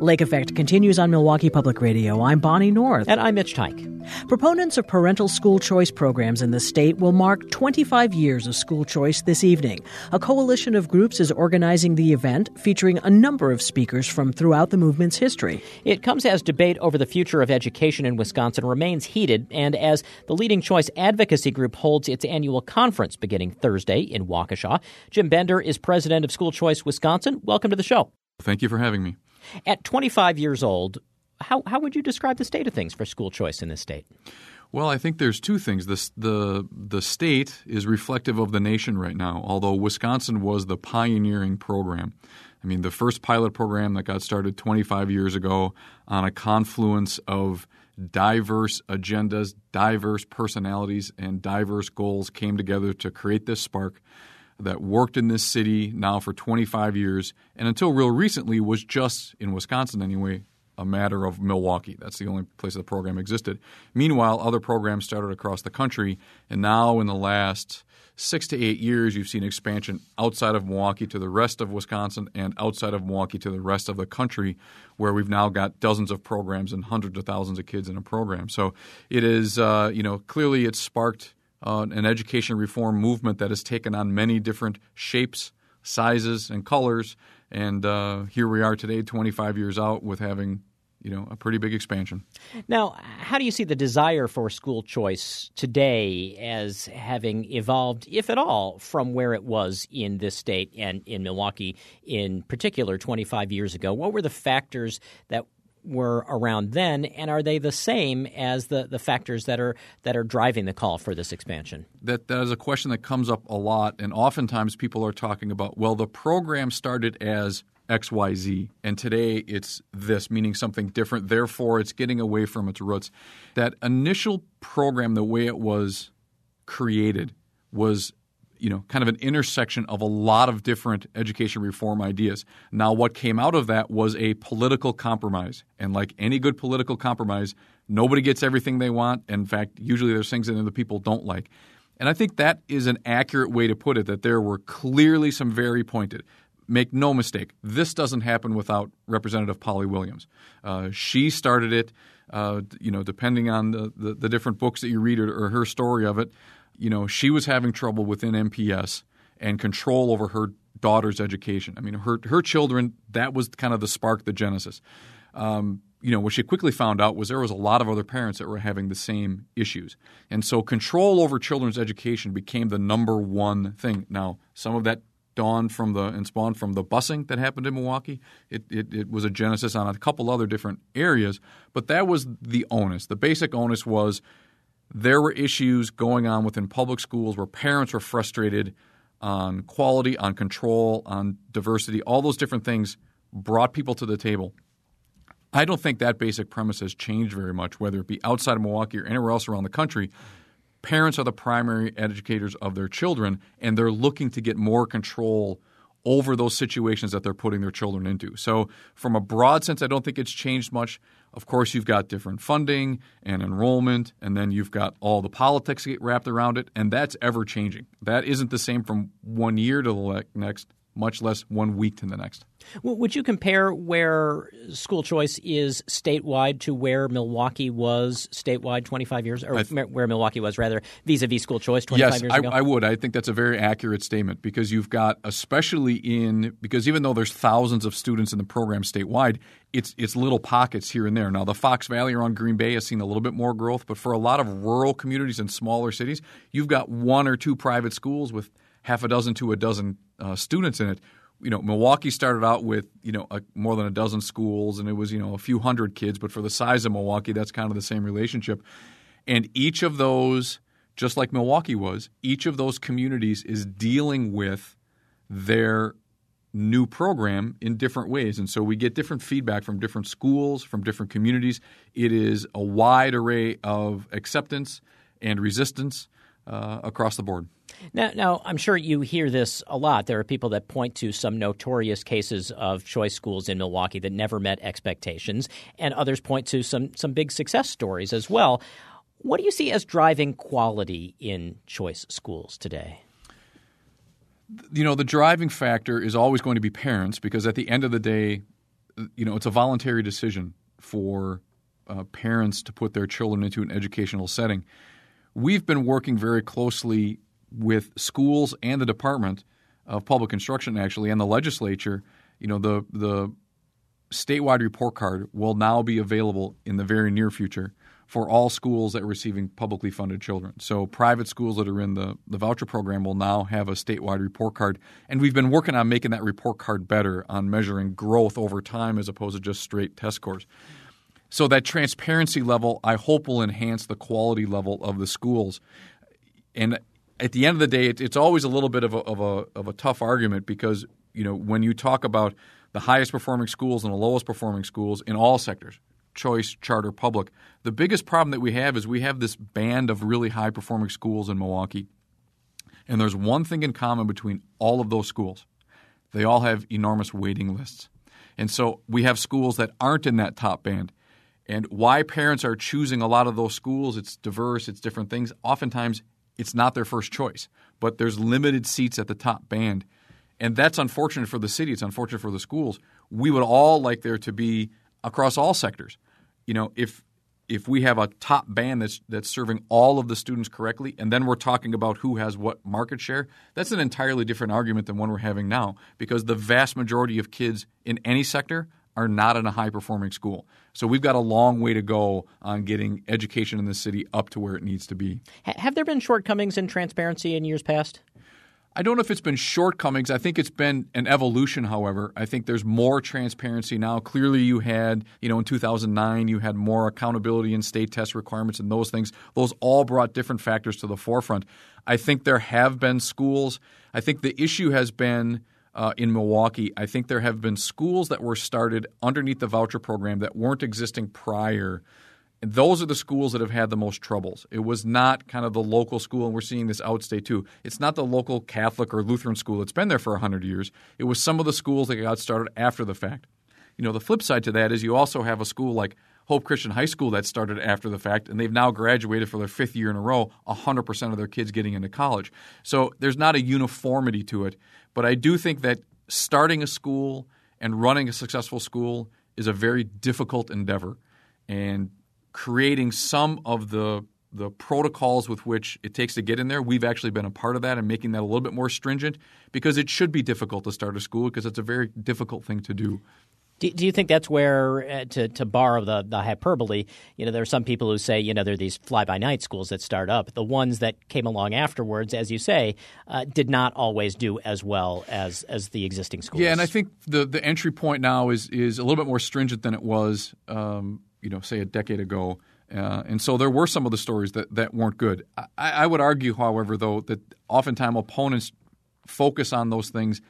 Lake Effect continues on Milwaukee Public Radio. I'm Bonnie North. And I'm Mitch Tyke. Proponents of parental school choice programs in the state will mark 25 years of school choice this evening. A coalition of groups is organizing the event, featuring a number of speakers from throughout the movement's history. It comes as debate over the future of education in Wisconsin remains heated, and as the Leading Choice Advocacy Group holds its annual conference beginning Thursday in Waukesha. Jim Bender is president of School Choice Wisconsin. Welcome to the show. Thank you for having me. At 25 years old, how would you describe the state of things for school choice in this state? Well, I think there's two things. The state is reflective of the nation right now, although Wisconsin was the pioneering program. I mean, the first pilot program that got started 25 years ago on a confluence of diverse agendas, diverse personalities, and diverse goals came together to create this spark that worked in this city now for 25 years, and until real recently was just, in Wisconsin anyway, a matter of Milwaukee. That's the only place the program existed. Meanwhile, other programs started across the country, and now in the last 6 to 8 years, you've seen expansion outside of Milwaukee to the rest of Wisconsin and outside of Milwaukee to the rest of the country, where we've now got dozens of programs and hundreds of thousands of kids in a program. So it is, clearly it's sparked an education reform movement that has taken on many different shapes, sizes, and colors. And here we are today, 25 years out, with having a pretty big expansion. Now, how do you see the desire for school choice today as having evolved, if at all, from where it was in this state and in Milwaukee in particular 25 years ago? What were the factors that were around then, and are they the same as the factors that are driving the call for this expansion? That is a question that comes up a lot, and oftentimes people are talking about, well, the program started as XYZ, and today it's this, meaning something different. Therefore, it's getting away from its roots. That initial program, the way it was created, was kind of an intersection of a lot of different education reform ideas. Now, what came out of that was a political compromise. And like any good political compromise, nobody gets everything they want. In fact, usually there's things that the people don't like. And I think that is an accurate way to put it, that there were clearly some very pointed. Make no mistake, this doesn't happen without Representative Polly Williams. She started it, depending on the different books that you read or her story of it. She was having trouble within MPS and control over her daughter's education. I mean, her children, that was kind of the spark, the genesis. What she quickly found out was there was a lot of other parents that were having the same issues. And so control over children's education became the number one thing. Now, some of that spawned from the busing that happened in Milwaukee. It was a genesis on a couple other different areas, but that was the onus. The basic onus was there were issues going on within public schools where parents were frustrated on quality, on control, on diversity. All those different things brought people to the table. I don't think that basic premise has changed very much, whether it be outside of Milwaukee or anywhere else around the country. Parents are the primary educators of their children, and they're looking to get more control over those situations that they're putting their children into. So from a broad sense, I don't think it's changed much. Of course, you've got different funding and enrollment, and then you've got all the politics that get wrapped around it, and that's ever-changing. That isn't the same from one year to the next, much less 1 week to the next. Would you compare where school choice is statewide to where Milwaukee was statewide 25 years, or where Milwaukee was, rather, vis-a-vis school choice 25 years ago? Yes, I would. I think that's a very accurate statement because you've got, because even though there's thousands of students in the program statewide, it's little pockets here and there. Now, the Fox Valley around Green Bay has seen a little bit more growth, but for a lot of rural communities and smaller cities, you've got one or two private schools with half a dozen to a dozen students in it. Milwaukee started out with, more than a dozen schools, and it was, a few hundred kids. But for the size of Milwaukee, that's kind of the same relationship. And each of those, just like Milwaukee was, each of those communities is dealing with their new program in different ways. And so we get different feedback from different schools, from different communities. It is a wide array of acceptance and resistance across the board. Now, I'm sure you hear this a lot. There are people that point to some notorious cases of choice schools in Milwaukee that never met expectations, and others point to some big success stories as well. What do you see as driving quality in choice schools today? The driving factor is always going to be parents, because at the end of the day, it's a voluntary decision for parents to put their children into an educational setting. We've been working very closely with schools and the Department of Public Instruction, actually, and the legislature. The statewide report card will now be available in the very near future for all schools that are receiving publicly funded children. So private schools that are in the voucher program will now have a statewide report card. And we've been working on making that report card better, on measuring growth over time as opposed to just straight test scores. So that transparency level, I hope, will enhance the quality level of the schools. And at the end of the day, it's always a little bit of a tough argument because when you talk about the highest performing schools and the lowest performing schools in all sectors, choice, charter, public, the biggest problem that we have is we have this band of really high performing schools in Milwaukee. And there's one thing in common between all of those schools. They all have enormous waiting lists. And so we have schools that aren't in that top band. And why parents are choosing a lot of those schools, it's diverse, it's different things. Oftentimes, it's not their first choice, but there's limited seats at the top band. And that's unfortunate for the city. It's unfortunate for the schools. We would all like there to be across all sectors. If we have a top band that's serving all of the students correctly, and then we're talking about who has what market share, that's an entirely different argument than one we're having now, because the vast majority of kids in any sector are not in a high-performing school. So we've got a long way to go on getting education in the city up to where it needs to be. Have there been shortcomings in transparency in years past? I don't know if it's been shortcomings. I think it's been an evolution, however. I think there's more transparency now. Clearly you had, in 2009, you had more accountability in state test requirements and those things. Those all brought different factors to the forefront. I think there have been schools. I think the issue has been in Milwaukee, I think there have been schools that were started underneath the voucher program that weren't existing prior. And those are the schools that have had the most troubles. It was not kind of the local school, and we're seeing this outstate too. It's not the local Catholic or Lutheran school that's been there for 100 years. It was some of the schools that got started after the fact. The flip side to that is you also have a school like Hope Christian High School that started after the fact, and they've now graduated for their fifth year in a row, 100% of their kids getting into college. So there's not a uniformity to it. But I do think that starting a school and running a successful school is a very difficult endeavor. And creating some of the protocols with which it takes to get in there, we've actually been a part of that and making that a little bit more stringent because it should be difficult to start a school because it's a very difficult thing to do. Do you think that's where, to borrow the hyperbole, there are some people who say, there are these fly-by-night schools that start up. The ones that came along afterwards, as you say, did not always do as well as the existing schools. Yeah, and I think the entry point now is a little bit more stringent than it was, say a decade ago. And so there were some of the stories that weren't good. I would argue, however, though, that oftentimes opponents focus on those things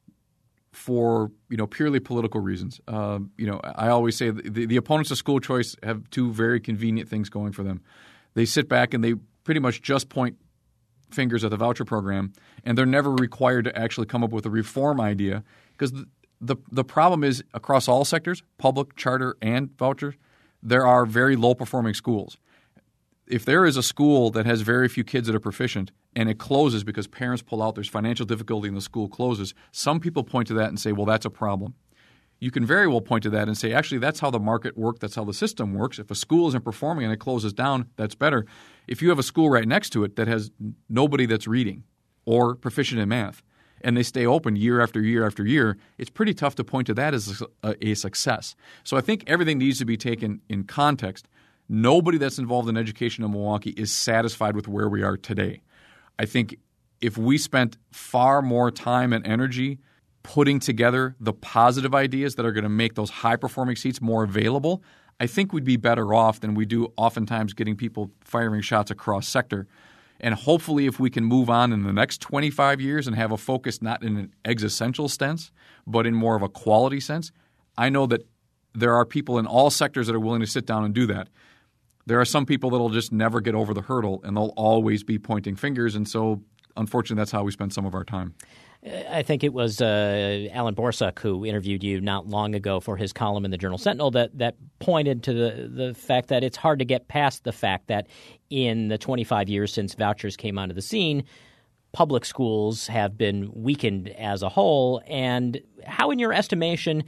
for purely political reasons. I always say the opponents of school choice have two very convenient things going for them. They sit back and they pretty much just point fingers at the voucher program, and they're never required to actually come up with a reform idea because the problem is across all sectors, public, charter, and vouchers, there are very low-performing schools. If there is a school that has very few kids that are proficient and it closes because parents pull out, there's financial difficulty and the school closes, some people point to that and say, well, that's a problem. You can very well point to that and say, actually, that's how the market works. That's how the system works. If a school isn't performing and it closes down, that's better. If you have a school right next to it that has nobody that's reading or proficient in math and they stay open year after year after year, it's pretty tough to point to that as a success. So I think everything needs to be taken in context. Nobody that's involved in education in Milwaukee is satisfied with where we are today. I think if we spent far more time and energy putting together the positive ideas that are going to make those high-performing seats more available, I think we'd be better off than we do oftentimes getting people firing shots across sector. And hopefully if we can move on in the next 25 years and have a focus not in an existential sense, but in more of a quality sense, I know that there are people in all sectors that are willing to sit down and do that. There are some people that will just never get over the hurdle, and they'll always be pointing fingers. And so, unfortunately, that's how we spend some of our time. I think it was Alan Borsak who interviewed you not long ago for his column in the Journal-Sentinel that pointed to the fact that it's hard to get past the fact that in the 25 years since vouchers came onto the scene, public schools have been weakened as a whole. And how, in your estimation,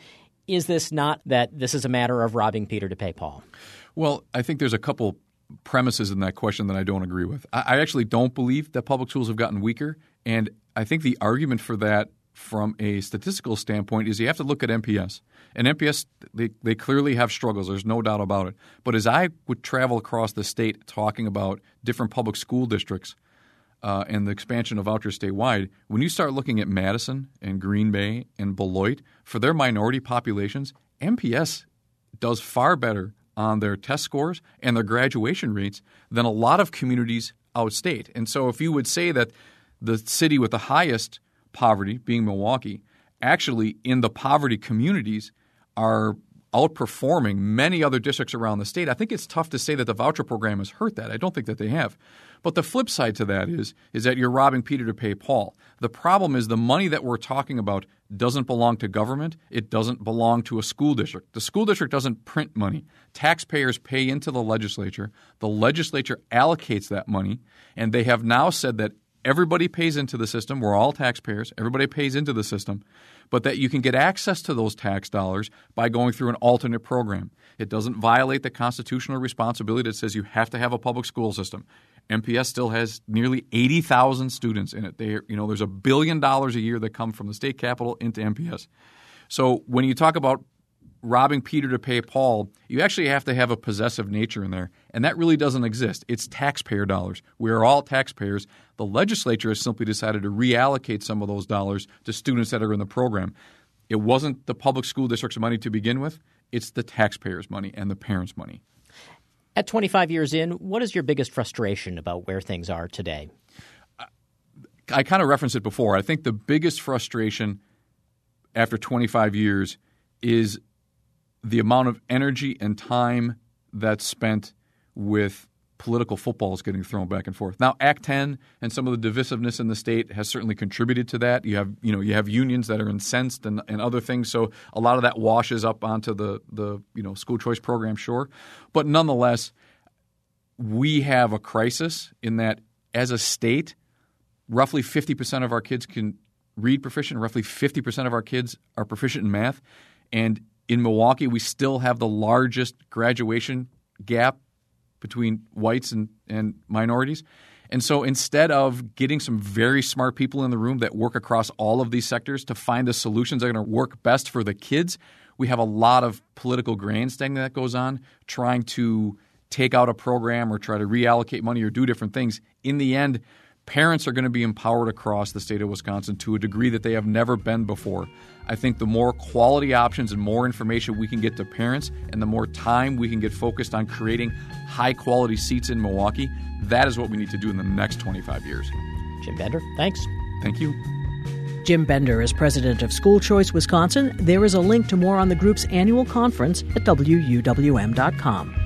is this not that this is a matter of robbing Peter to pay Paul? Well, I think there's a couple premises in that question that I don't agree with. I actually don't believe that public schools have gotten weaker, and I think the argument for that from a statistical standpoint is you have to look at MPS. And MPS, they clearly have struggles. There's no doubt about it. But as I would travel across the state talking about different public school districts and the expansion of vouchers statewide, when you start looking at Madison and Green Bay and Beloit, for their minority populations, MPS does far better on their test scores and their graduation rates than a lot of communities outstate. And so if you would say that the city with the highest poverty, being Milwaukee, actually in the poverty communities are outperforming many other districts around the state, I think it's tough to say that the voucher program has hurt that. I don't think that they have. But the flip side to that is that you're robbing Peter to pay Paul. The problem is the money that we're talking about doesn't belong to government. It doesn't belong to a school district. The school district doesn't print money. Taxpayers pay into the legislature. The legislature allocates that money, and they have now said that everybody pays into the system. We're all taxpayers. Everybody pays into the system. But that you can get access to those tax dollars by going through an alternate program. It doesn't violate the constitutional responsibility that says you have to have a public school system. MPS still has nearly 80,000 students in it. There's $1 billion a year that come from the state capital into MPS. So when you talk about robbing Peter to pay Paul, you actually have to have a possessive nature in there, and that really doesn't exist. It's taxpayer dollars. We are all taxpayers. The legislature has simply decided to reallocate some of those dollars to students that are in the program. It wasn't the public school district's money to begin with. It's the taxpayers' money and the parents' money. At 25 years in, what is your biggest frustration about where things are today? I kind of referenced it before. I think the biggest frustration after 25 years is the amount of energy and time that's spent with political footballs getting thrown back and forth. Now, Act 10 and some of the divisiveness in the state has certainly contributed to that. You have unions that are incensed and other things, so a lot of that washes up onto the school choice program, sure. But nonetheless, we have a crisis in that as a state, roughly 50% of our kids can read proficient, roughly 50% of our kids are proficient in math, and in Milwaukee, we still have the largest graduation gap between whites and minorities. And so instead of getting some very smart people in the room that work across all of these sectors to find the solutions that are going to work best for the kids, we have a lot of political grandstanding that goes on, trying to take out a program or try to reallocate money or do different things. In the end, parents are going to be empowered across the state of Wisconsin to a degree that they have never been before. I think the more quality options and more information we can get to parents and the more time we can get focused on creating high-quality seats in Milwaukee, that is what we need to do in the next 25 years. Jim Bender, thanks. Thank you. Jim Bender is president of School Choice Wisconsin. There is a link to more on the group's annual conference at WUWM.com.